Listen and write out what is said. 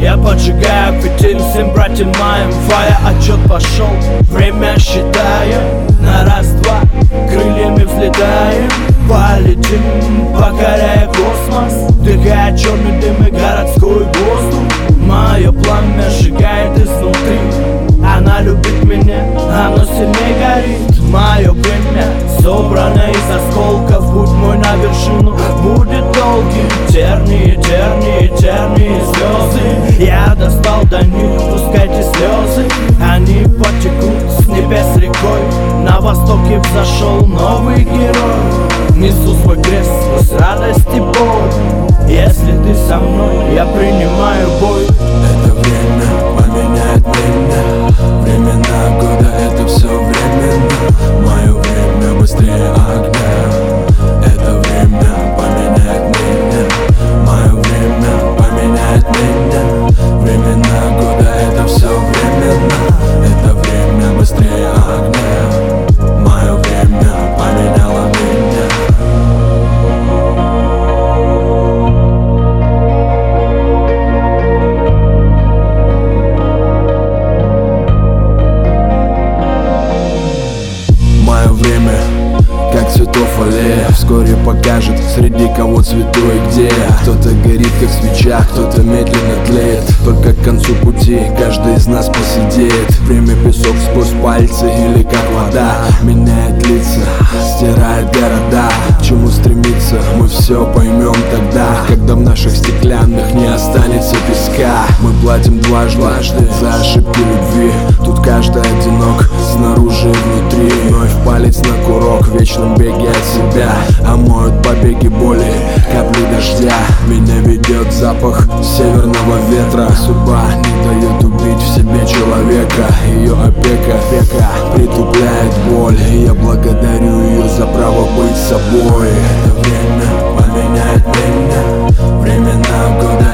Я поджигаю фитиль всем братьям моим. Фая, отчет пошел, время считаем. На раз-два крыльями взлетаем. Полетим, покоряя космос, вдыхая черный дым и городской воздух. Мое пламя сжигает изнутри. Она любит меня, оно сильнее горит. Мое время собрано из осколков. Путь мой на вершину будет долгим. Тернии, тернии, тернии слезы. Я достал до них, пускайте слезы. Они потекут с небес рекой. На востоке взошел новый герой. Несу свой крест сквозь радость и боль. Если ты со мной, я принимаю бой. Это время поменяет меня. Времена года, это все временно. Мое время быстрее огня. Это время поменяет меня. Мое время поменяет меня. Времена года, это все временно. Это время быстрее огня. Мое время поменяло меня. Время, как цветов аллея, вскоре покажет, среди кого цвету и где. Кто-то горит, как свеча, кто-то медленно тлеет. Только к концу пути каждый из нас посидеет. Время песок сквозь пальцы или как вода. Меняет лица, стирает города. К чему стремиться, мы все поймем тогда, когда в наших стеклянных не останется песка. Мы платим дважды за ошибки любви. Тут каждый одинок, снаружи и внутри. Вновь палец на курок, в вечном беге от себя. Омоют побеги боли, капли дождя. Меня ведет запах северного ветра. Судьба не дает убить в себе человека. Ее опека притупляет боль. И я благодарю ее за право быть собой. Это время поменяет меня. Времена года,